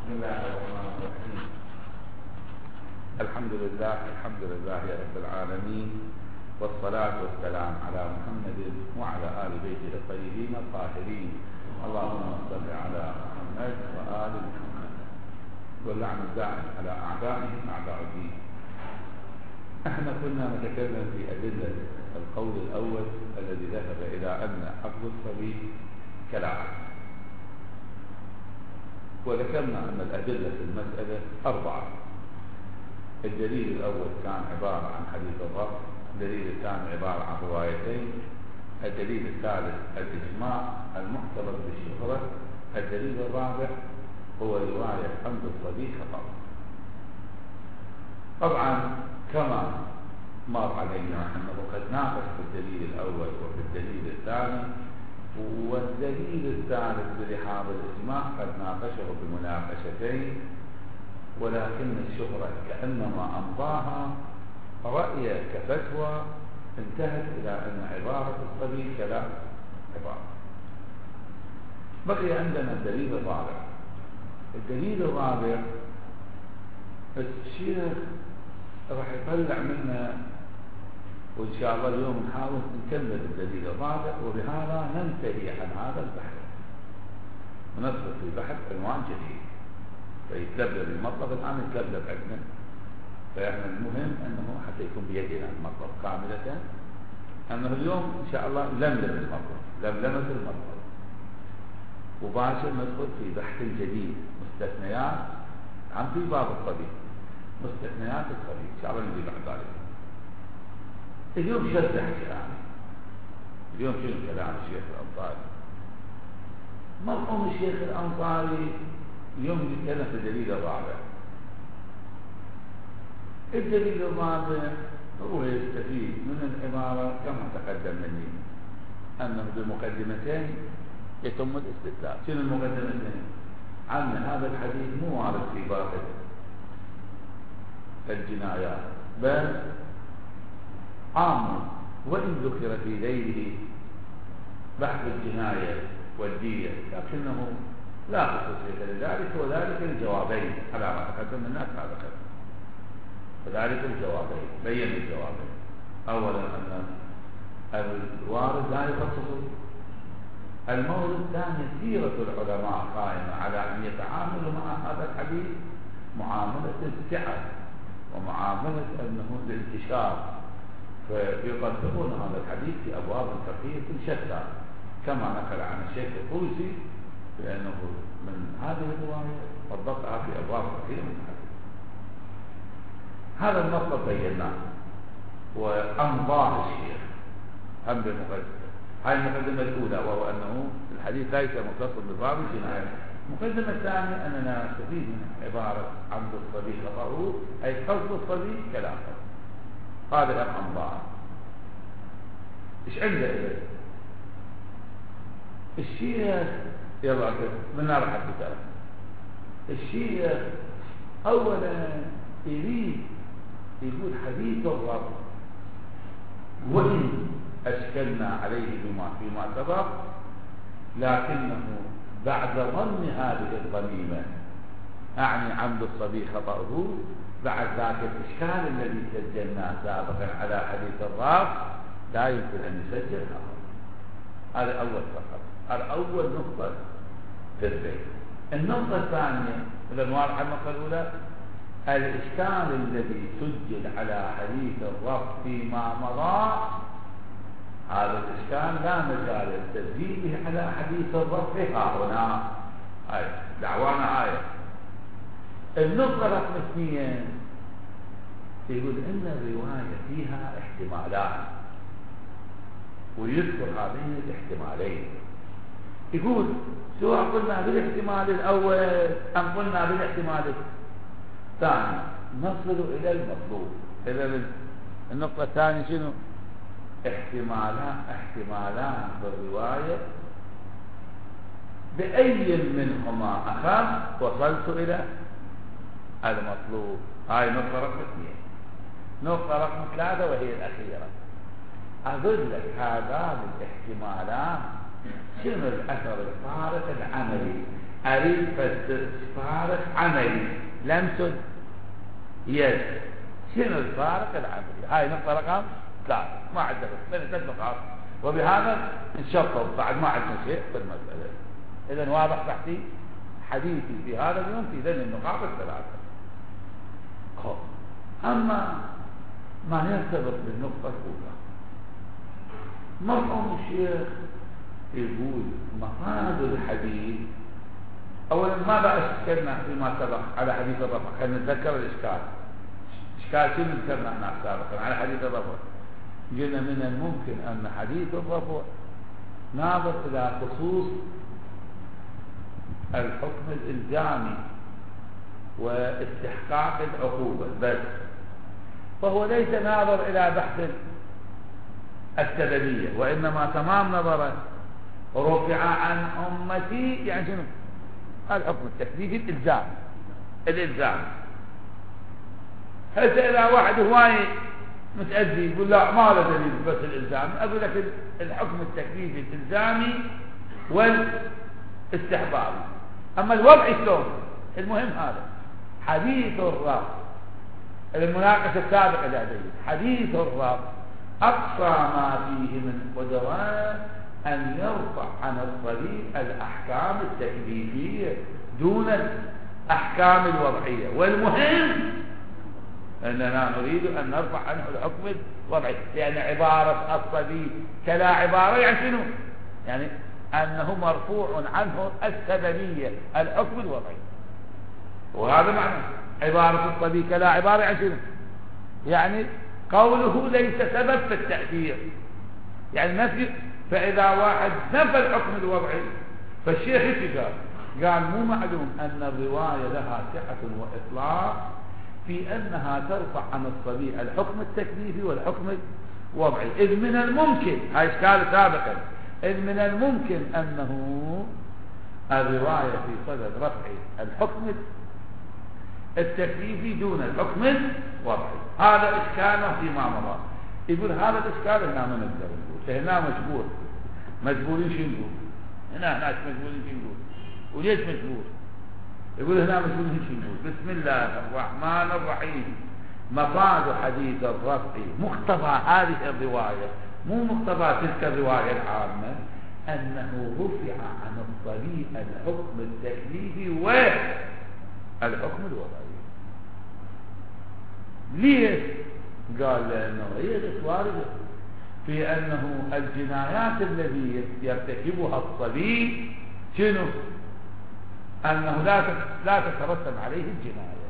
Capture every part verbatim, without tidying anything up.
بسم الله الرحمن الرحيم. الحمد لله الحمد لله رب العالمين، والصلاة والسلام على محمد وعلى آل بيته الطيبين الطاهرين. اللهم صل على محمد وآل محمد، واللعن الداعم على أعدائهم أعداء الدين. احنا كنا نتكلم في أدلة القول الأول الذي ذهب إلى أن عقد الصبي كالعقد، وذكرنا أن الأدلة في المسألة أربعة. الدليل الأول كان عبارة عن حديث الرفع، الدليل الثاني عبارة عن روايتين، الدليل الثالث الإجماع المعتبر بالشهرة، الدليل الرابع هو رواية عمد الصبي خطأ. طبعا كما مر علينا أنه قد ناقش في الدليل الأول وفي الدليل الثاني، والدليل الثالث بلحاظ الإجماع قد ناقشه بمناقشتين، ولكن الشهرة كأنما أمضاها رأي كفتوى انتهت إلى أن عبارة الصبي كلا عبارة. بقي عندنا الدليل الرابع. الدليل الرابع الشيخ راح يطلع منا، وإن شاء الله اليوم نحاول نكمل الدليل الرابع، وبهذا ننتهي عن هذا البحث وندخل في بحث عنوان جديد فيتلبلب المطلب. الآن يتلبلب عندنا، فإحنا المهم أنه حتى يكون بيدنا المطلب كاملة، أنه اليوم إن شاء الله لملم المطلب لملمة المطلب، وباشر ندخل في بحث جديد، مستثنيات عن في باب الصبي، مستثنيات الصبي إن شاء الله نجي بعد ذلك. اليوم شرح كلامي، اليوم شنو كلام الشيخ الأنصاري؟ مرحوم الشيخ الأنصاري اليوم يتكلم في الدليل الرابع. الدليل الرابع هو يستفيد من العبارة كما تقدم مني أنه بمقدمتين يتم الاستدلال. شنو المقدمتين؟ عن هذا الحديث مو وارد في باطل الجنايات، بل عام، وإن ذكر في غيره بحث الجناية والدية، لكنه لا خصوصية لذلك، وذلك الجوابين على ما تقدم الناس هذا كذا. فذلك الجوابين بين الجوابين. أولا أن الوارد لا يخصص المورد، الثاني سيرة العلماء قائمة على أن يتعاملوا مع هذا الحديث معاملة السعة ومعاملة أنه الانتشار، فيقدمون هذا الحديث في أبواب فقهية شتى، كما نقل عن الشيخ الطوسي لأنه من هذه الرواية طبقها في أبواب فقهية من الحديث. هذا المطلب بيناه وأمضاه الشيخ هم بمقدمة. هذه المقدمة الأولى، وهو أنه الحديث ليس متصل بباب الجناية. المقدمة الثانية أننا نستفيد من عبارة عمد الصبي خطأه، أي قصد الصبي كلام خطأ. هذا الأمر أمضاه. إيش عنده إذا؟ الشيخ يلا من نار حدث. الشيخ أولا يريد يقول حديث الرب، وإن أشكلنا عليه بما فيما سبق، لكنه بعد ظن هذه الضميمة، أعني عمد الصبي خطأه، بعد ذاك الإشكال الذي سجلناه سابقا على حديث الرب لا يمكن أن يسجل هذا. هذا أول فقط، هذا أول نقطة في البيت. النقطة الثانية الأنوار على النقطة الأولى، الإشكال الذي سجل على حديث الرب فيما مضى، هذا الإشكال لا مجال للتسجيل به على حديث الرب ها هنا. هاي دعوانا آية. النقطة رقم اثنين يقول إن الرواية فيها احتمالات، ويذكر هذين الاحتمالين. يقول سواء قلنا بالاحتمال الأول أم قلنا بالاحتمال الثاني نصل إلى المطلوب. إلى النقطة الثانية شنو؟ احتمالان احتمالان بالرواية، بأي منهما أخذ وصلت إلى المطلوب. هاي نقطة رقم اثنين. نقطة رقم ثلاثة وهي الأخيرة، أقول لك هذان الاحتمالان شنو الأثر الفارق العملي أريد فارق عملي لمس يد، شنو الفارق العملي؟ هاي نقطة رقم ثلاثة، ما عندنا ثلاث نقاط، وبهذا نشطب بعد ما عندنا شيء في المسألة. إذا واضح تحتي حديثي في هذا اليوم في ذنب النقاط الثلاثة. خب أما ما يرتبط بالنقطة الأولى، مرحوم الشيخ يقول مفاد الحديث. أولا ماذا أشكلنا فيما سبق على حديث الرفع؟ خلينا نتذكر الإشكال. إشكال شنو ذكرنا احنا سابقا على حديث الرفع؟ قلنا من الممكن أن حديث الرفع ناظر إلى خصوص الحكم الإلزامي واستحقاق العقوبة بس، فهو ليس ناظر إلى بحث السببية، وإنما تمام نظره رفع عن أمتي يعني شنو؟ الحكم التكليفي الإلزام الإلزام. هسه إذا واحد هواي متأذي يقول لا ما له دليل بس الإلزام، أقول لك الحكم التكليفي الإلزامي والاستحباب. أما الوضع شلون؟ المهم هذا حديث الرب، المناقشة السابقة لديه حديث الرب أقصى ما فيه من قدرة أن يرفع عن الطريق الأحكام التكليفية دون الأحكام الوضعية، والمهم أننا نريد أن نرفع عنه الحكم الوضعي، لأن عبارة الصبي كلا عبارة يعني شنو؟ يعني أنه مرفوع عنه السببية الحكم الوضعي، وهذا معنى عبارة الصبي كلا عبارة يعني شنو؟ يعني قوله ليس سبب في التأثير، يعني نفي. فإذا واحد نفى الحكم الوضعي فالشيخ ايش قال؟ قال مو معلوم أن الرواية لها صحة وإطلاق في أنها ترفع عن الصبي الحكم التكليفي والحكم الوضعي، إذ من الممكن، هاي إشكال سابقا، إذ من الممكن أنه الرواية في صدد رفع الحكم التكليفي دون الحكم الوضعي. هذا إشكاله فيما مضى. يقول هذا الإشكال هنا ما نقدر نقول، هنا مجبور مجبورين شو نقول؟ هنا هناك مجبورين شو نقول؟ وليش مجبور؟ يقول هنا مجبورين شو نقول؟ بسم الله الرحمن الرحيم. مفاد حديث الرفع مقتضى هذه الرواية، مو مقتضى تلك الرواية العامة، أنه رفع عن الطريق الحكم التكليفي والحكم الوضعي. ليش؟ قال لأنه هي واردة في أنه الجنايات التي يرتكبها الصبي شنو؟ أنه لا لا تترتب عليه الجناية.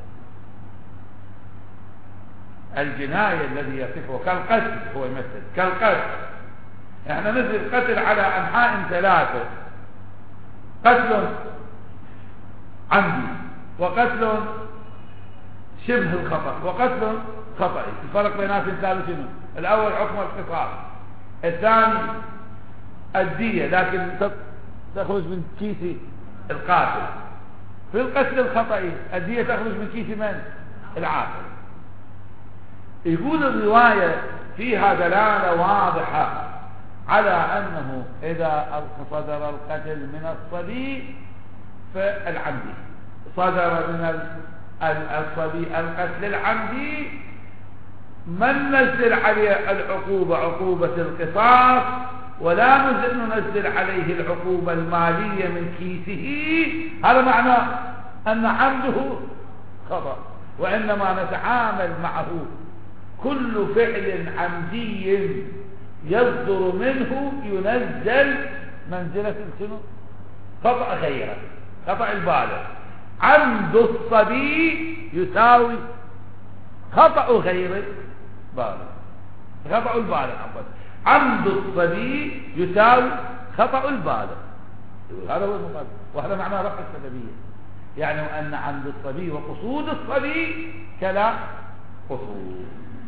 الجناية الذي يرتكبه كالقتل، هو يمثل كالقتل. احنا مثل قتل على أنحاء ثلاثة: قتل عمدي، وقتل شبه الخطأ، وقتل خطأ. الفرق بيناتهم الثالث شنو؟ الأول حكم القصاص، الثاني الدية لكن تخرج من كيس القاتل. في القتل الخطأ الدية تخرج من كيس من؟ العاقل. يقول الرواية فيها دلالة واضحة على أنه إذا صدر القتل من الصبي فالعمدي، صدر من الصبي القتل العمدي، من نزل عليه العقوبة عقوبة القصاص، ولا ننزل عليه العقوبة المالية من كيسه. هذا معناه أن عمده خطأ، وإنما نتعامل معه كل فعل عمدي يصدر منه ينزل منزلة شنو؟ خطأ غيره، خطأ البالغ. عمد الصبي يساوي خطأ غير بالغ، خطأ البالغ. عمد الصبي يساوي خطأ البالغ. هذا هو المقابل، وهذا معنى رفع السببية، يعني أن عمد الصبي وقصود الصبي كلا قصود.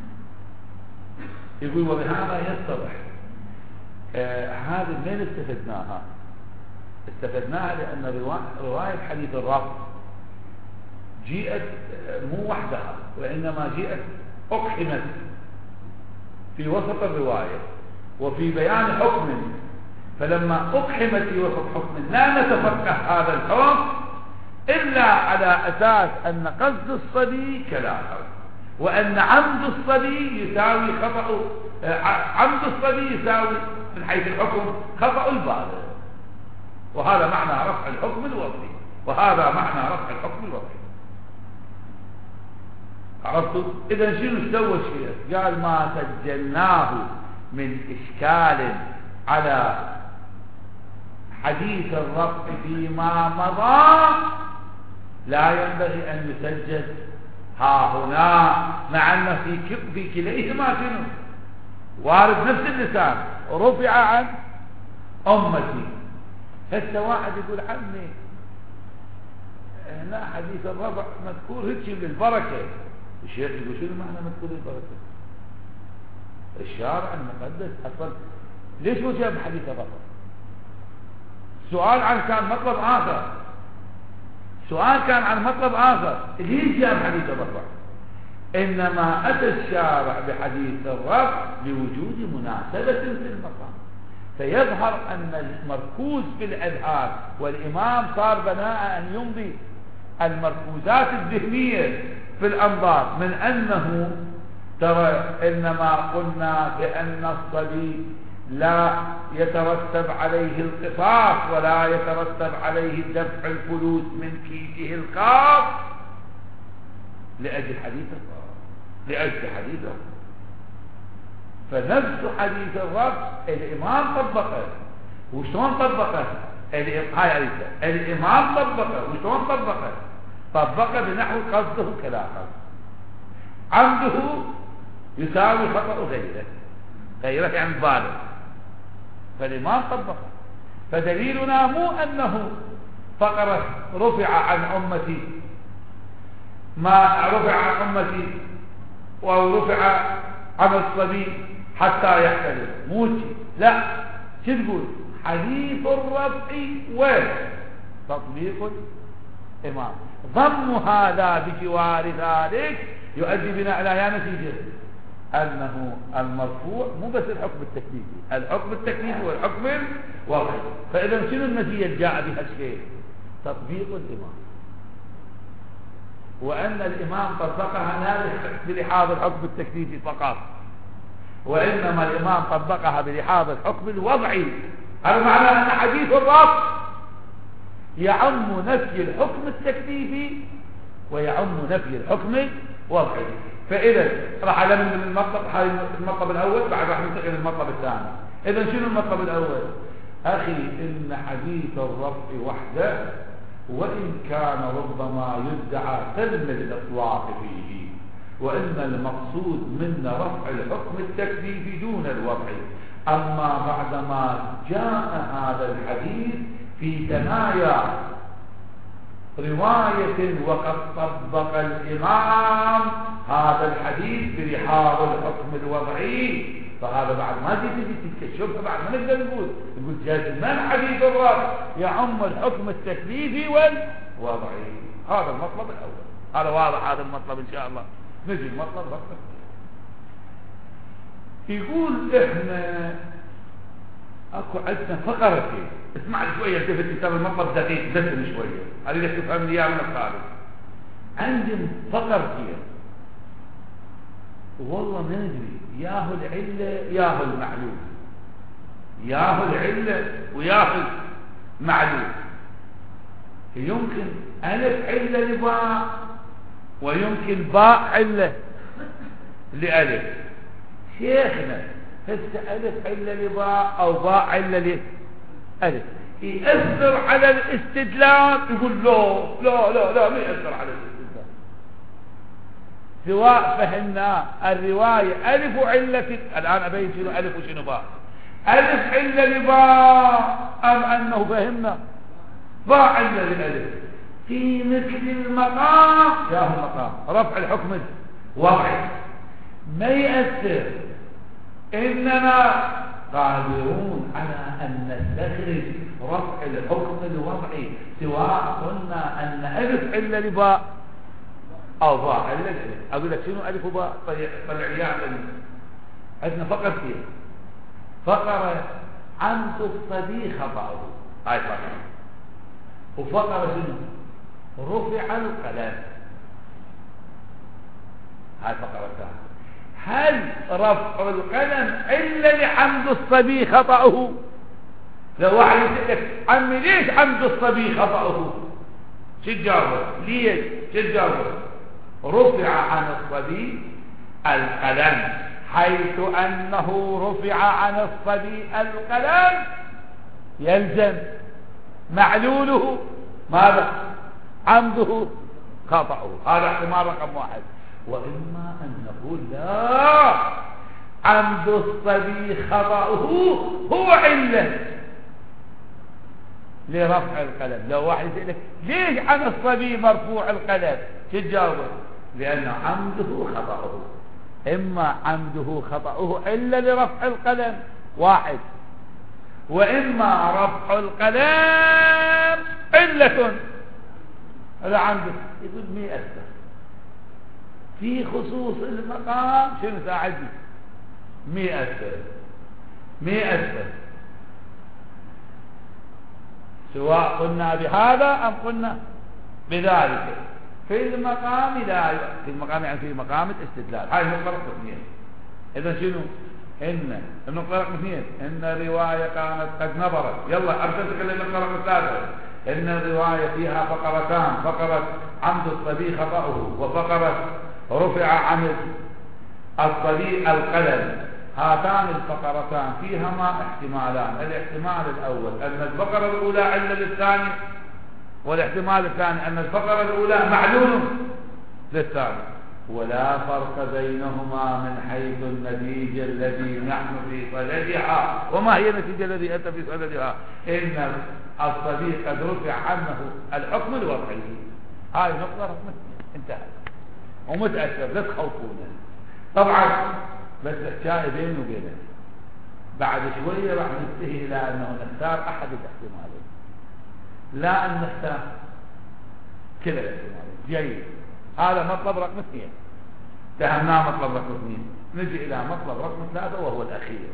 يقول وبهذا يتضح آه هذه من استفدناها؟ استفدناها لأن رواية حديث الرفع جيئت مو وحدها، وإنما جيئت أقحمت في وسط الرواية، وفي بيان حكم فلما أقحمت في وسط حكم لا نتفقه هذا الحكم إلا على أساس أن قصد الصبي كالآخر، وأن عمد الصبي يساوي خطأ، عمد الصبي يساوي من حيث الحكم خطأ البالغ، وهذا معنى رفع الحكم الوضعي، وهذا معنى رفع الحكم الوضعي. عرفتوا؟ إذا شنو سوى الشيخ؟ قال ما سجلناه من إشكال على حديث الرفع فيما مضى لا ينبغي أن يسجل ها هنا، مع أن في في كليهما شنو؟ وارد نفس اللسان، رفع عن أمتي. هسه واحد يقول عمي هنا حديث الرفع مذكور هيك للبركة، الشيخ يقول شنو معنى مذكور للبركة؟ الشارع المقدس أصلا ليش هو جاب حديث الرفع؟ سؤال عن كان مطلب آخر، سؤال كان عن مطلب آخر، ليش جاب حديث الرفع؟ إنما أتى الشارع بحديث الرفع لوجود مناسبة في المقام، فيظهر أن المركوز في الأذهان، والإمام صار بناء أن يمضي المركوزات الذهنية في الأنظار من أنه ترى إنما قلنا بأن الصبي لا يترتب عليه القصاص ولا يترتب عليه دفع الفلوس من كيسه الخاص لأجل حديث الرب، لأجل حديث الرب. فنفس حديث الرب الإمام طبقه، وشلون طبقه؟ هاي الإمام طبقه، وشلون طبقه؟ طبقه بنحو قصده كالآخر، عمده يساوي خطأ غيره، غيره يعني بالغ، فالإمام طبقه. فدليلنا مو أنه فقرة رفع عن أمتي ما رفع عن أمتي ورفع عن الصبي حتى يحتلم، مو شيء، لا، شو تقول؟ حديث الرفع وتطبيق الإمام، ضم هذا بجوار ذلك يؤدي بنا إلى يا نتيجة أنه المرفوع مو بس الحكم التكليفي، الحكم التكليفي والحكم الوضعي. فإذا شنو النتيجة اللي جاء بها الشيء؟ تطبيق الإمام، وأن الإمام طبقها لا بلحاظ الحكم التكليفي فقط، وإنما الإمام طبقها بلحاظ الحكم الوضعي. هذا معنى أن حديث الرفع يعم نفي الحكم التكليفي ويعم نفي الحكم الوضعي. فإذا راح علم من المطلب، هاي المطلب الأول، بعد راح ننتقل للمطلب الثاني. إذا شنو المطلب الأول؟ أخي إن حديث الرفع وحده وإن كان ربما يدعى سلم الإطلاق فيه، وإن المقصود من رفع الحكم التكليفي دون الوضع. أما بعدما جاء هذا الحديث في ثنايا رواية وقد طبق الإمام هذا الحديث بلحاظ الحكم الوضعي، فهذا بعد ما تجي تكشفها، بعد ما نقدر نقول نقول جاز من حديث الرب يعم الحكم التكليفي والوضعي. هذا المطلب الأول، هذا واضح هذا المطلب إن شاء الله. نجي المطلب رقم، يقول إحنا أكو عندنا فقرتين، اسمع لي شوية، التفت كتاب المطلب دقيق، دقيق شوية، أريد لك تفهم لي إياه من الخارج. عندي فقرتين والله ما ندري، ياهو العلة ياهو المعلوم، ياهو العلة وياهو المعلوم. يمكن ألف علة لباء ويمكن باء علة لألف. شيخنا هسه ألف علة لباء أو باء علة لألف يأثر على الاستدلال؟ يقول لا لا لا لا ما يأثر على الاستدلال، سواء فهمنا الرواية ألف علة، الآن أبين شنو ألف وشنو باء، ألف علة لباء أم أنه فهمنا باء علة لألف في مثل المقام، يا هو المقام رفع الحكم الوضعي ما يأثر. إننا قادرون على أن نستخرج رفع الحكم الوضعي سواء قلنا أن ألف علة لباء أو باء علة لألف. أقول لك شنو ألف وباء؟ طلع لي عندنا فقط فيه فقرة عمد الصبي خطأه. هاي فقرة. وفقرة شنو؟ رفع القلم. هاي فقرة ثانية. هل رفع القلم إلا لعمد الصبي خطأه؟ لو واحد يسألك عمي ليش عمد الصبي خطأه؟ شو تجاوب؟ ليش؟ شو تجاوب؟ رفع عن الصبي القلم، حيث أنه رفع عن الصبي القلم يلزم معلوله ماذا؟ عمده خطأه. هذا احتمال رقم واحد. وإما أن نقول لا، عمد الصبي خطأه هو علة لرفع القلم. لو واحد يسألك ليش عن الصبي مرفوع القلم؟ شو تجاوب؟ لأن عمده خطأه. إما عمده خطأه إلا لرفع القلم واحد، وإما رفع القلم علة. هذا عمده. يقول مئة في خصوص المقام شنو ساعدني؟ مئة مئة سواء قلنا بهذا أم قلنا بذلك. في المقام لا، في المقام يعني في مقام الاستدلال. هاي النقطة رقم اثنين. إذا شنو؟ إن النقطة رقم اثنين إن الرواية كانت قد نظرت. يلا أرسلتك للنقطة رقم ثلاثة. إن الرواية فيها فقرتان، فقرة عمد الصبي خطأه، وفقرة رفع عن الصبي القلم. هاتان الفقرتان فيهما احتمالان. الاحتمال الأول أن الفقرة الأولى علة للثاني، والاحتمال الثاني أن الفقرة الأولى معلول للثاني، ولا فرق بينهما من حيث النتيجة الذي نحن في صددها. وما هي النتيجة الذي أنت في صددها؟ إن الصبي قد رفع عنه الحكم الوضعي. هاي نقطة رقم انتهت ومتأثر. لا تخوفونا. طبعا بس الحكاية بيني وبينك بعد شوية راح ننتهي إلى أنه نختار أحد الاحتمالين، لا أن نختار كلا الاحتمالين. جيد. هذا مطلب رقم اثنين، فهمناه. مطلب رقم اثنين. نجي إلى مطلب رقم ثلاثة وهو الأخير.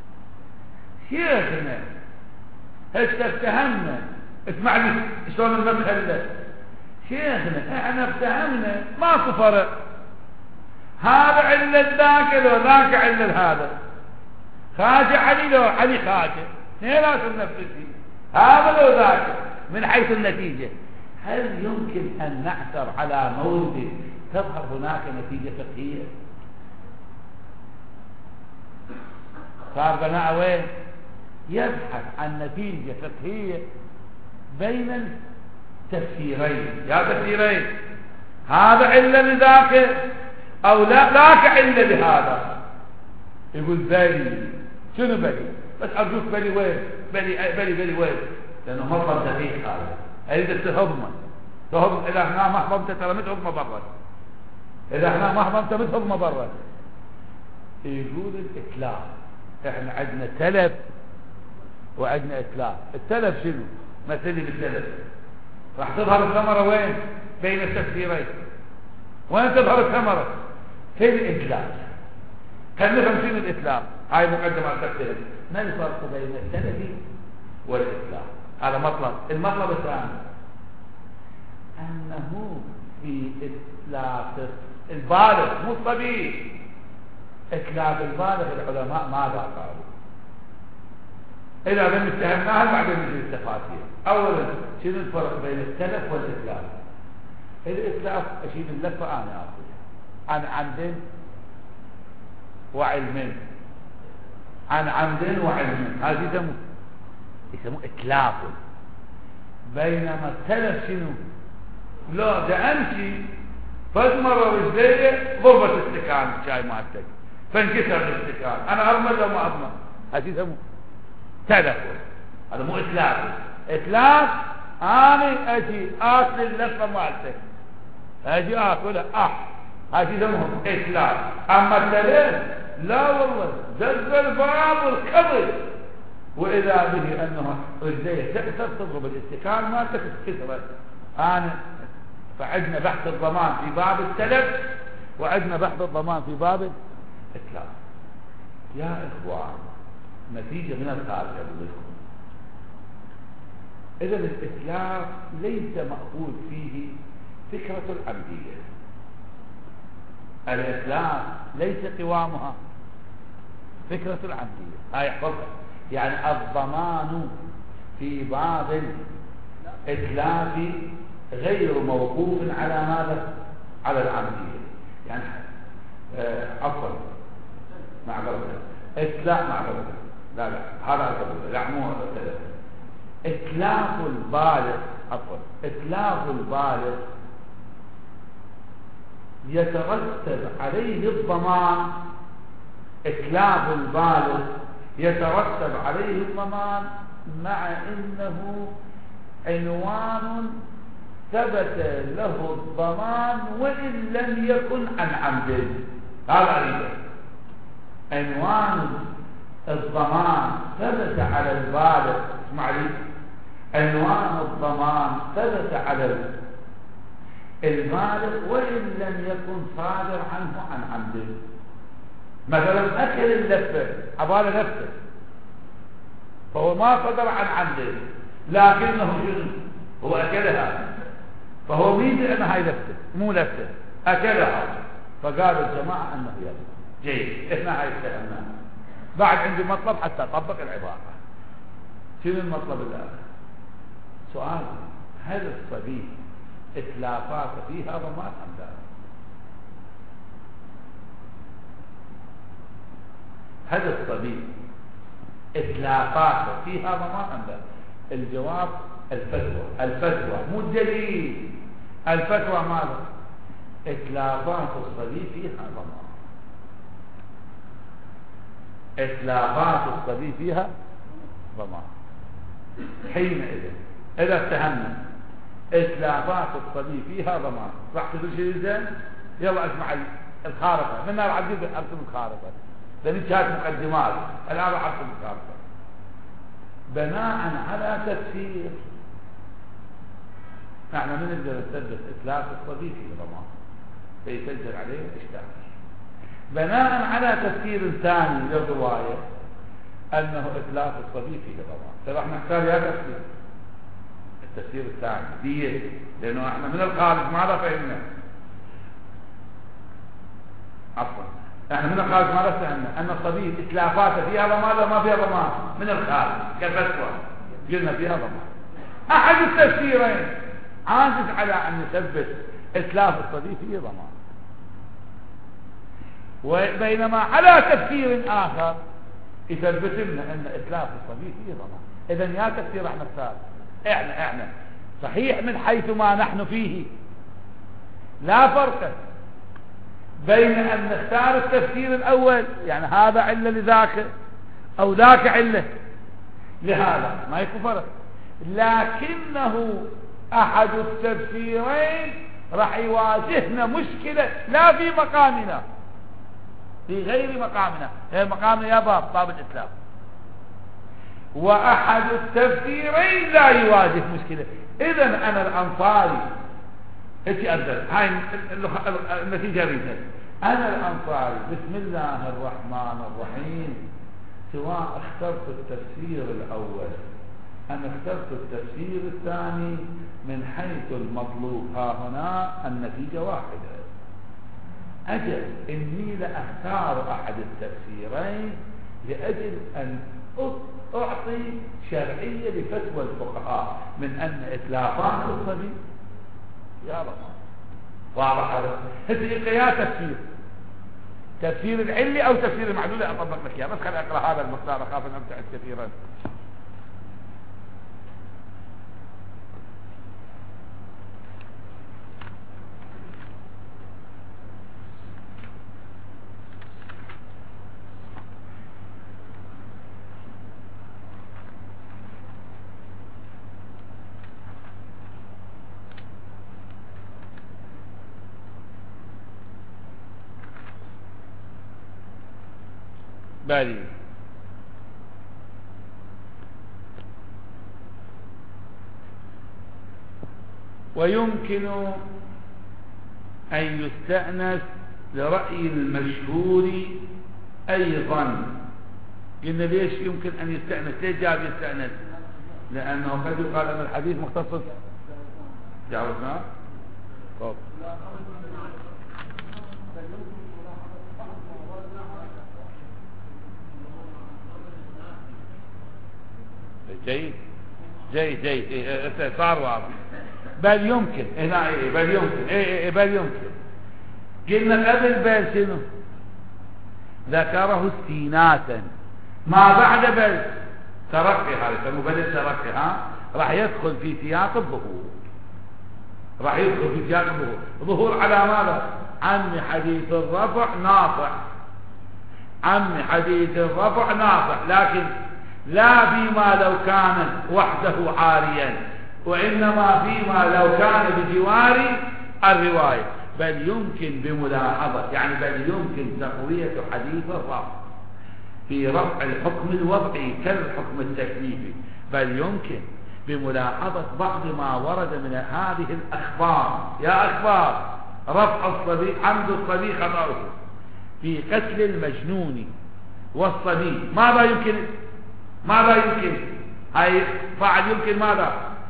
شيخنا هسه افتهمنا. اسمع لي شلون المسألة. شيخنا احنا افتهمنا ماكو فرق. هذا علة ذاك لو ذاك علة هذا. خاجة علي لو علي خاجة. اثنيناتهم نفس الشيء. هذا لو ذاك من حيث النتيجة. هل يمكن أن نعثر على مورد تظهر هناك نتيجة فقهية؟ صار بناء وين؟ يبحث عن نتيجة فقهية بين التفسيرين. يا تفسيرين، هذا علة لذاك أو لا ذاك علة لهذا. يقول بلي. شنو بلي؟ بس أرجوك بلي وين؟ بلي بلي بلي وين؟ لأنه مطلب دقيق هذا. أريد تهضمه تهضم. إذا احنا ما حضمت ترى متهضمه برا. إذا احنا ما حضمت متهضمه برا. يقول الإتلاف. احنا عندنا تلف وعندنا إتلاف. التلف شنو؟ مثلي بالتلف. راح تظهر الثمرة وين؟ بين التفسيرين. وين تظهر الثمرة؟ في الإتلاف. خلينا نفهم شنو الإتلاف. هاي مقدمة على التفسير. ما الفرق بين التلف والإتلاف؟ هذا مطلب. المطلب الثاني أنه في إتلاف البالغ مو الصبي. إتلاف البالغ العلماء ماذا قالوا؟ إذا لم اتهمناها بعدين نجي التفاصيل. أولا شنو الفرق بين التلف والإتلاف؟ الإتلاف أشيل اللفة أنا أقول عن عمد وعلم، عن عمد وعلم. هذا يسموه يسموه إتلاف. بينما التلف شنو؟ لا ده أمشي فاضمر رجلي ضربت استكان شاي مالتك فانكسر الاستكان. أنا أضمن لو ما أضمن. هذا يسموه تلف. هذا مو إتلاف. إتلاف أنا أجي آكل اللفة مالتك، أجي آكلها أح. هذا يسموه إتلاف. أما التلف لا والله دز الباب والخبر، وإذا به أنه رجليه تكسر تضرب الاستكان مالتك تكسرت. أنا فعندنا بحث الضمان في باب التلف وعندنا بحث الضمان في باب الإتلاف. يا إخوان نتيجة من الخارج أقول لكم. إذا الإتلاف ليس مأخوذ فيه فكرة العمدية. الإتلاف ليس قوامها فكرة العمدية. هاي احفظها. يعني الضمان في باب الإتلاف غير موقوف على ماذا؟ على العمدية. يعني عفوا معذرة إتلاف معذرة لا لا هذا أقول لا مو إتلاف البالغ عفوا إتلاف البالغ يترتب عليه الضمان. إتلاف البالغ يترتب عليه الضمان مع إنه عنوان ثبت له الضمان وإن لم يكن عن عمد. هذا أريده. عنوان الضمان ثبت على البالغ. اسمع لي. عنوان الضمان ثبت على البالغ وإن لم يكن صادر عنه عن عمد. مثلا أكل اللفة عبالة لفة فهو ما صدر عن عمد لكنه شنو هو أكلها فهو ميزة أن هاي لفة مو لفة أكلها فقالوا الجماعة أنه يلا جيد إحنا هاي استهمناها. بعد عندي مطلب حتى أطبق العبارة. شنو المطلب الآخر؟ سؤال هل الصبي إتلافات فيها ضمان أم لا؟ هل الصبي إتلافات فيها ضمان أم لا؟ الجواب الفتوى. الفتوى مو الدليل. الفتوى ماذا؟ إتلافات الصبي فيها ضمان. إتلافات الصبي فيها ضمان. حينئذ إذا اتهمنا إتلافات الصبي فيها ضمان راح تقول شيء زين. يلا اسمع الخارطة من راح أرسم الخارطة لأن كانت مقدمات الآن راح أرسم الخارطة بناء على تفسير. نحن من نقدر نثبت إتلاف الصبي فيه ضمان فيسجل عليه الإشتراك بناء على تفسير ثاني للرواية أنه إتلاف الصبي فيه ضمان. فراح نختار يا تفسير التفسير الثاني دي لأنه احنا من الخارج ماذا فهمنا؟ عفوا احنا من الخارج ماذا فهمنا؟ أن الصبي إتلافاته فيها ضمان ولا ما فيها ضمان؟ من الخارج كفتوى قلنا فيها ضمان. أحد التفسيرين عاجز على أن يثبت إتلاف الصبي فيه ضمان وبينما على تفسير آخر يثبت لنا أن إتلاف الصبي فيه ضمان. إذن يا تفسير احنا الثالث احنا احنا صحيح من حيث ما نحن فيه لا فرق بين أن نختار التفسير الأول يعني هذا علة لذاك أو ذاك علة لهذا ما يكون فرق لكنه أحد التفسيرين راح يواجهنا مشكلة لا في مقامنا في غير مقامنا. غير مقامنا يا باب باب الإسلام. وأحد التفسيرين لا يواجه مشكلة. إذن أنا الأنصاري هيك أبدأ هاي النتيجة ريتها. أنا الأنصاري بسم الله الرحمن الرحيم سواء اخترت التفسير الأول أنا اخترت التفسير الثاني من حيث المطلوب ها هنا النتيجة واحدة. أجل إني لأختار أحد التفسيرين لأجل أن أعطي شرعية لفتوى الفقهاء من أن إتلافات الصبي يا رب واضح هذا. هذه يا تفسير تفسير العلي أو تفسير المعلول أطبق لك يا بس خلي أقرأ هذا المقدار أخاف أن أبتعد كثيرا. بالي ويمكن أن يستأنس لرأي المشهور أيضا قلنا ليش يمكن أن يستأنس؟ ليش جاب يستأنس؟ لأنه قد يقال أن الحديث مختص. جاوزنا طب جيد جيد جيد صار واضح. بل يمكن هنا إيه بل يمكن إيه إيه بل يمكن قلنا قبل بل شنو ذكره استيناسا، ما بعد بل ترقي، هذا يسموه بل الترقي، ها راح يدخل في سياق الظهور، راح يدخل في سياق الظهور. ظهور على ماذا؟ عم حديث الرفع ناصح، عم حديث الرفع ناصح، لكن لا فيما لو كان وحده عاريا، وإنما فيما لو كان بجوار الرواية. بل يمكن بملاحظة، يعني بل يمكن تقوية حديث الرفع في رفع الحكم الوضعي كالحكم التكليفي، بل يمكن بملاحظة بعض ما ورد من هذه الأخبار. يا أخبار رفع الصبي، عمد الصبي خطأه في قتل المجنون والصبي، ماذا يمكن؟ ماذا يمكن؟ هاي فعل يمكن ماذا؟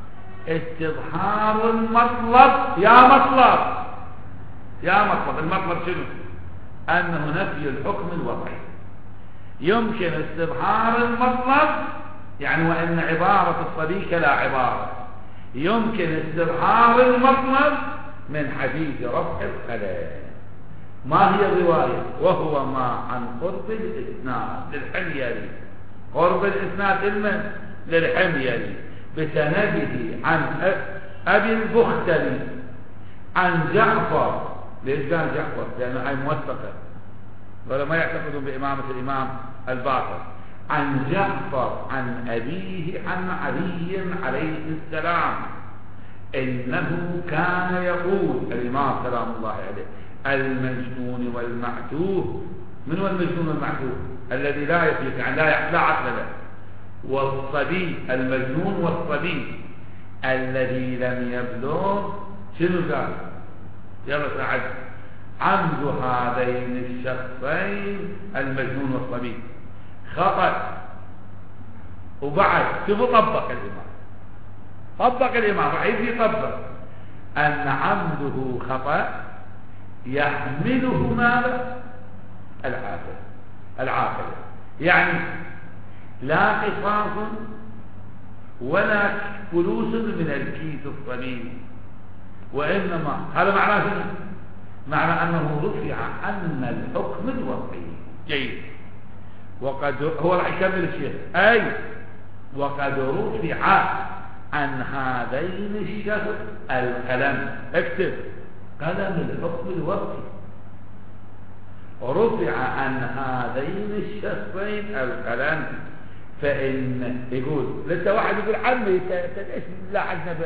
استظهار المطلب. يا مطلب يا مطلب المطلب شنو؟ أنه نفي الحكم الوضعي. يمكن استظهار المطلب، يعني وإن عبارة الصبي كلا عبارة، يمكن استظهار المطلب من حديث رفع الخلل. ما هي الرواية؟ وهو ما عن قرب الإسناد للحميري، قرب الإسناد المن للحميري بسنده عن أبي البختري عن جعفر. ليش قال جعفر؟ لأنه هاي موثقة، ولا ما يعتقدون بإمامة الإمام الباقر. عن جعفر عن أبيه عن علي عليه السلام إنه كان يقول الإمام سلام الله عليه: المجنون والمعتوه. من هو المجنون والمعتوه؟ الذي لا يفيق، يعني لا لا عقل له. والصبي، المجنون والصبي الذي لم يبلغ. شنو قال؟ يلا سعد. عمد هذين الشخصين المجنون والصبي خطأ. وبعد شوف طبق الإمام، طبق الإمام راح يجي يطبق أن عمده خطأ يحمله ماذا؟ العاقل، العاقل يعني لا قصاص ولا فلوس من الكيس الصليب، وإنما هذا معناه شنو؟ معنى أنه رفع أن الحكم الوضعي. جيد. وقد هو راح يكمل الشيخ، أي وقد رفع عن هذين الشخص القلم. اكتب قلم الحكم الوضعي. رفع عن هذين الشخصين القلم. فإن يقول لسه واحد يقول عمي ليش لاحقنا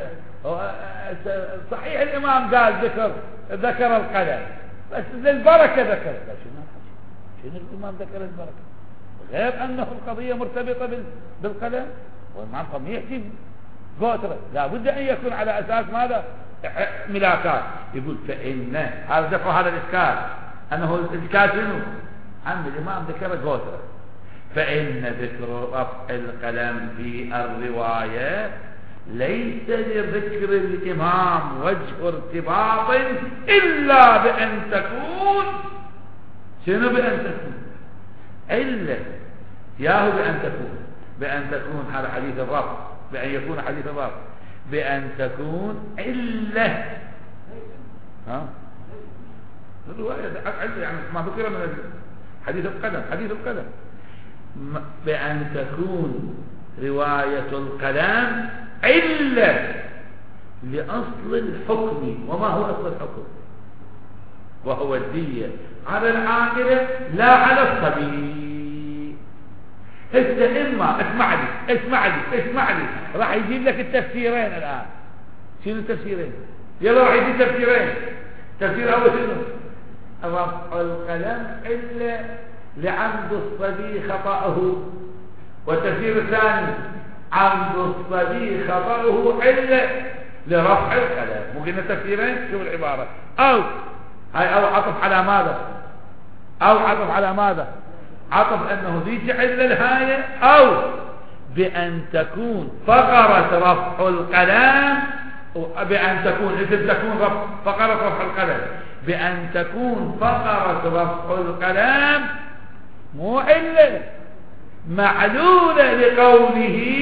صحيح الإمام قال ذكر ذكر القلم بس للبركة ذكر. شنو شنو الإمام ذكر البركة غير أنه القضية مرتبطة بالقلم، والإمام قام يحكي قوتره لا بد أن يكون على أساس ماذا؟ ملاكات. يقول فإن هذا ذكر هذا الإشكال، أنه الإشكال شنو؟ عم الإمام ذكر قوتره. فإن ذكر رفع القلم في الرواية ليس لذكر الإمام وجه ارتباط إلا بأن تكون. شنو بأن تكون؟ إلا ياهو بأن تكون، بأن تكون على حديث الرفع، بأن يكون حديث الرفع، بأن تكون إلا ها الرواية يعني ما ذكر من حديث القلم، حديث القلم بأن تكون رواية القلم علة لأصل الحكم. وما هو أصل الحكم؟ وهو الدية على العاقلة لا على الصبي. هسه إما اسمع لي اسمع لي اسمع لي راح يجيب لك التفسيرين الآن. شنو التفسيرين؟ يلا راح يجيب تفسيرين. تفسير أول شنو؟ رفع القلم إلا لعمد الصبي خطأه، والتفسير الثاني عمد الصبي خطأه إلا لرفع القلم. مو قلنا تفسيرين؟ شوف العبارة. أو هاي أو عطف على ماذا؟ أو عطف على ماذا؟ عطف أنه ذي علة الهاية، أو بأن تكون فقرة رفع القلم، بأن تكون إذا تكون رفع فقرة رفع القلم بأن تكون فقرة رفع القلم مو علة معلولة لقوله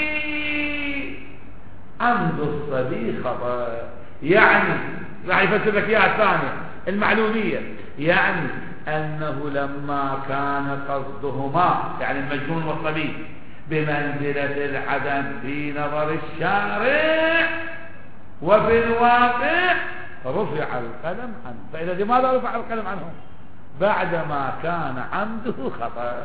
عمد الصبي خطأ. يعني راح يفسر لك اياها الثانية المعلولية، يعني أنه لما كان قصدهما يعني المجنون والصبي بمنزلة العدم في نظر الشارع وفي الواقع رفع القلم عنه. فإذا لماذا رفع القلم عنه؟ بعدما كان عمده خطأ.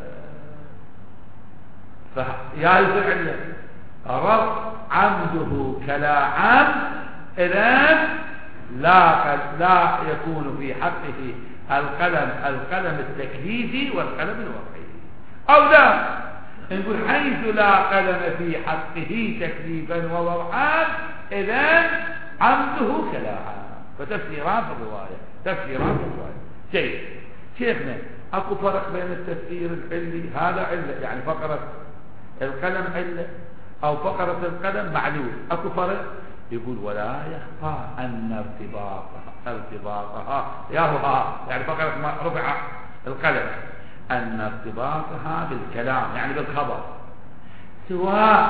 فيا يفعل رفع عمده كلا عمد إذن لا لا يكون في حقه القلم القلم التكليفي والقلم الوضعي، أو لا نقول حيث لا قلم في حقه تكليفا ووضعا إذن عمده كلا عمد. فتفسيران في الرواية، تفسيران في الرواية. جيد شيخنا، اكو فرق بين التفسير العلي هذا علة يعني فقرة القلم علة او فقرة القلم معلول، اكو فرق؟ يقول ولا يخفى ان ارتباطها ارتباطها ياهوها يعني فقرة ما رفع القلم ان ارتباطها بالكلام يعني بالخبر، سواء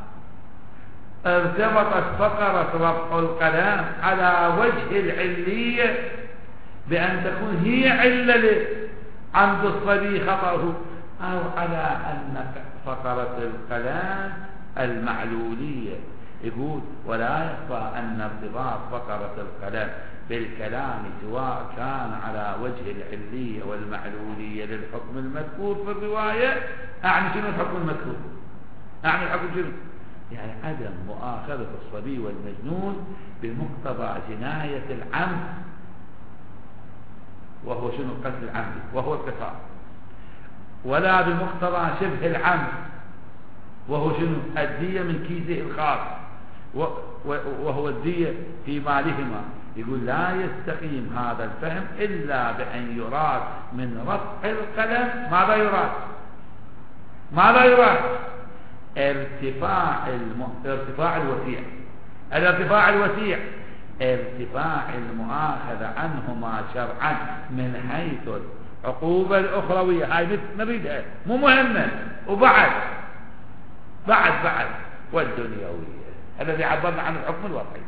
ارتبطت فقرة رفع القلم على وجه العلية بأن تكون هي علة عمد الصبي خطأه، أو على أن فقرة القلم المعلولية. يقول ولا يخفى أن ارتباط فقرة القلم بالكلام سواء كان على وجه العلية والمعلولية للحكم المذكور في الرواية. أعني شنو الحكم المذكور؟ أعني الحكم شنو؟ يعني عدم مؤاخذة الصبي والمجنون بمقتضى جناية العمد، وهو شنو قتل العمد وهو القصاص، ولا بمقتضى شبه العمد وهو شنو الدية من كيسه الخاص وهو الدية في مالهما. يقول لا يستقيم هذا الفهم إلا بأن يراد من رفع القلم ماذا يراد؟ ماذا يراد؟ ارتفاع الم... ارتفاع الوسيع. الارتفاع الوسيع ارتفاع المؤاخذة عنهما شرعا من حيث العقوبة الأخروية، هاي نريدها مو مهمة، وبعد بعد بعد والدنيوية الذي عبرنا عن الحكم الوضعي،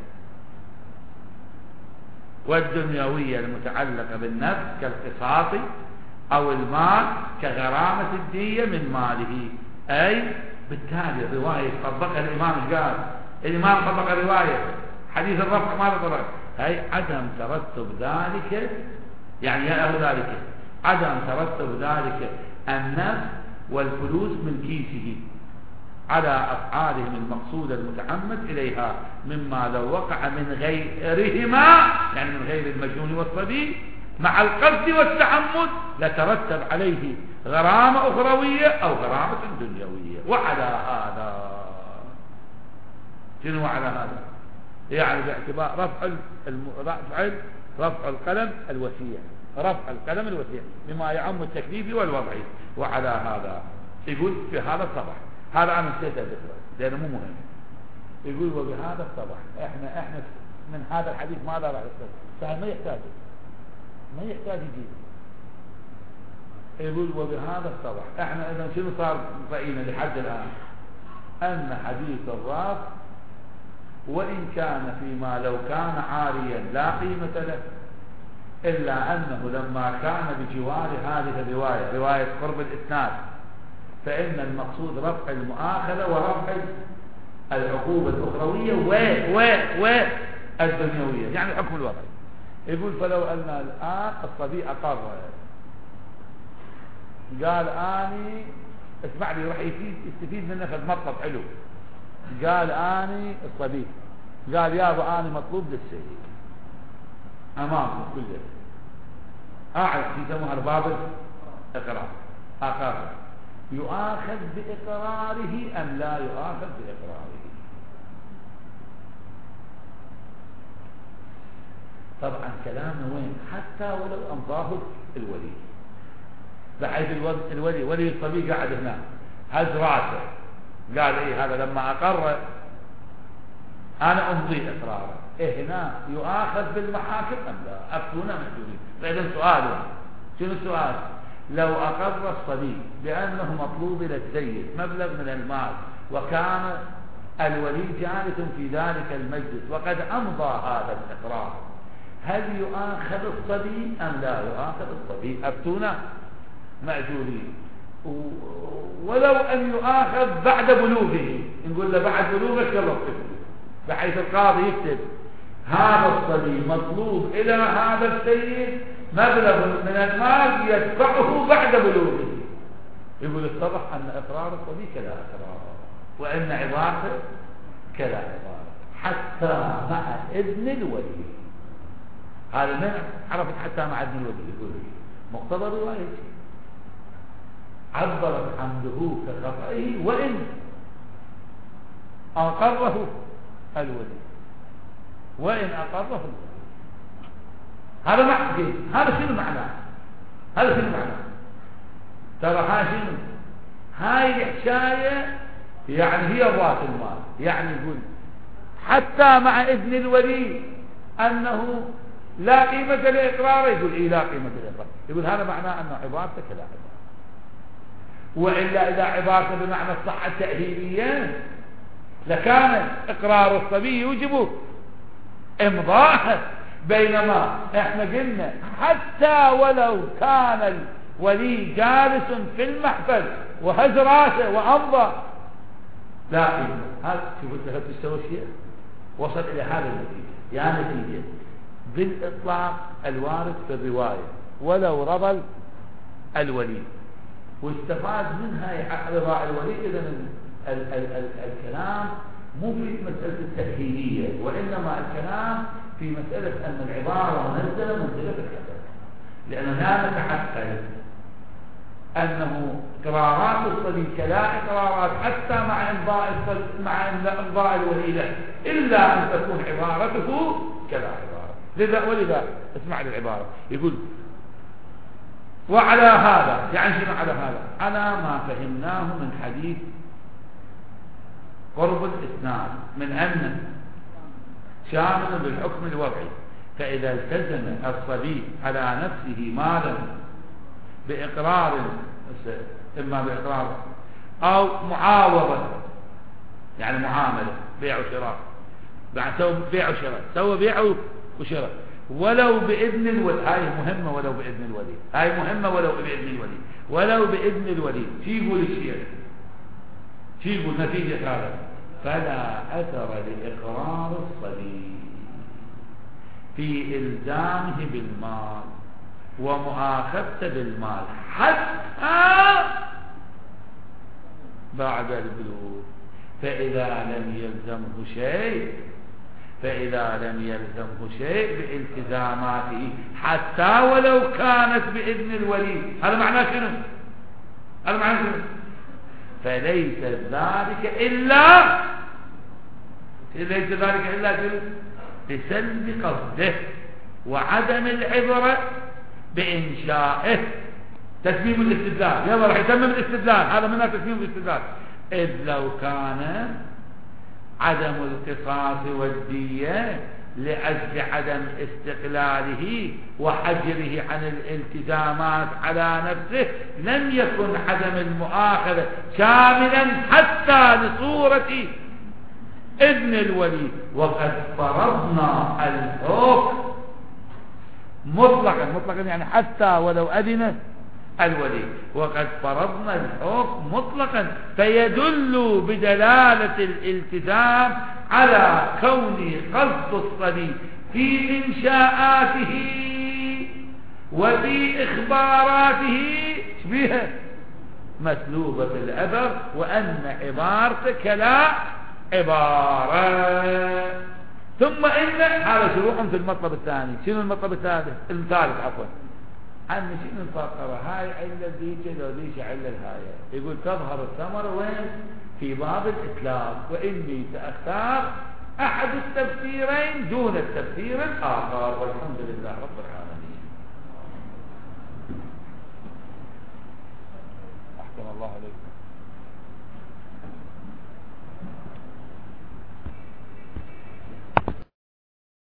والدنيوية المتعلقة بالنفس كالقصاص أو المال كغرامة الدية من ماله. أي بالتالي الرواية طبقها الإمام قال الإمام طبق الرواية حديث الرفع ماذا طبق؟ هي عدم ترتب ذلك يعني يا ذلك عدم ترتب ذلك النفس والفلوس من كيسه على أفعالهم المقصودة المتعمد إليها، مما لو وقع من غيرهما يعني من غير المجنون والصبي مع القصد والتعمد لترتب عليه غرامة أخروية أو غرامة دنيوية. وعلى هذا شنو على هذا؟ يعني باعتبار رفع رفع رفع القلم الوسيع، رفع القلم الوسيع بما يعم التكليفي والوضعي. وعلى هذا يقول في هذا الصبح، هذا انا نسيت اذكره لانه مو مهم. يقول وبهذا الصبح احنا احنا من هذا الحديث ماذا راح يصير؟ فما يحتاج ما يحتاج يجيب. يقول وبهذا الصبح احنا اذا شنو صار رأينا لحد الان؟ ان حديث الرافع وإن كان فيما لو كان عاريا لا قيمة له، إلا أنه لما كان بجوار هذه الرواية رواية قرب الإسناد فإن المقصود رفع المؤاخذة ورفع العقوبة الأخروية و و و الدنيوية يعني الحكم الوضعي. يقول فلو أن الآن الصبي أقر قال آني اسمع لي راح يستفيد منه في مطلب حلو، قال آني الصبي قال يا أبو آني مطلوب للسيد أمامه كله أعرف يسموها الباب الإقرار أقر، يؤاخذ بإقراره أم لا يؤاخذ بإقراره؟ طبعا كلامه وين؟ حتى ولو أمضاه الولي بحيث الولي ولي الصبي قاعد هنا هز راسه قال إيه هذا لما أقر أنا أمضي إقراره، إيه هنا يؤاخذ بالمحاكم أم لا؟ أفتونا محجورين. فإذا سؤاله شنو السؤال؟ لو أقر الصبي بأنه مطلوب إلى السيد مبلغ من المال وكان الولي جالس في ذلك المجلس وقد أمضى هذا الإقرار، هل يؤاخذ الصبي أم لا يؤاخذ الصبي؟ أفتونا مأجورين. ولو أن يؤاخذ بعد بلوغه، نقول له بعد بلوغك يلا اكتب، بحيث القاضي يكتب هذا الصبي مطلوب إلى هذا السيد مبلغ من المال يدفعه بعد بلوغه، يقول اتضح أن إقرار الصبي كلا إقرار وأن عبارته كلا عبارة حتى مع إذن الولي. هذا من عرفت حتى مع إذن الولي، يقول مقتضى الرواية عبرت حمده كخطئه وإن أقره الولي وإن أقره الولي. هذا معنى هذا شنو معناه؟ هذا شنو معناه؟ ترى هاي شنو؟ هاي الحكاية يعني هي ذات المال، يعني يقول حتى مع إذن الولي أنه لا قيمة لإقراره، يقول إيه لا قيمة لإقراره، يقول هذا معناه أنه عبارته كلا عبارة. وإلا إذا عبارته بمعنى الصحة التأهيلية لكان إقرار الصبي يوجب إمضاءه، بينما احنا قلنا حتى ولو كان الولي جالس في المحفل وهز راسه وأمضى لا قيمة. هذا شوفوا انت تستوى شيء وصل إلى هذا النتيجة، يعني نتيجة بالإطلاق الوارد في الرواية ولو رضى الولي، واستفاد منها رضا الولي. إذا ال ال ال الكلام مو في مسألة التأهيلية، وإنما الكلام في مسألة أن العبارة منزلة منزلة الكتاب، لأننا نتحقق أنه قرارات الصبي كلا إقرارات حتى مع إمضاء مع إمضاء الولي له، إلا أن تكون عبارته كلا عبارة. لذا ولذا اسمع للعبارة، يقول وعلى هذا، يعني شنو على هذا؟ على ما فهمناه من حديث قرب الإسناد من أن شامل بالحكم الوضعي، فإذا التزم الصبي على نفسه مالا بإقرار إما بإقرار أو معاوضة، يعني معاملة بيع وشراء، بعد سوى بيع وشراء سوى بيع وشراء ولو بإذن الولي، هاي مهمة ولو بإذن الولي، هاي مهمة ولو بإذن الولي، ولو بإذن الولي. شي يقول الشيء شي يقول نتيجة هذا؟ فلا أثر لإقرار الصبي في إلزامه بالمال ومؤاخذته بالمال حتى بعد البلوغ، فإذا لم يلزمه شيء فإذا لم يلزمه شيء بالتزاماته حتى ولو كانت بإذن الولي. هذا معناه شنو؟ هذا معناه شنو؟ فليس ذلك إلا ليس ذلك إلا بسلب قصده وعدم العبرة بإنشائه. تسليم الاستدلال، يلا راح يتمم الاستدلال، هذا منها تسليم الاستدلال. إذ لو كان عدم القصاص والدية لأجل عدم استقلاله وحجره عن الالتزامات على نفسه لم يكن عدم المؤاخذة شاملا حتى لصورة إذن الولي. وقد فرضنا الحكم مطلقا مطلقا يعني حتى ولو أذن الولي، وقد فرضنا الحكم مطلقا، فيدل بدلالة الالتزام على كون قصد الصبي في إنشاءاته وفي إخباراته بها مسلوبة الأثر، وأن عبارتك لا عبارة. ثم إن هذا شروع في المطلب الثاني. شنو المطلب الثالث الثالث عفوا عن شنو الفقرة هاي علة ذيك لو ذيك علة الهاية. يقول تظهر الثمرة وين؟ في باب الإتلاف، وإني سأختار أحد التفسيرين دون التفسير الآخر، والحمد لله رب العالمين. أحسن الله عليك.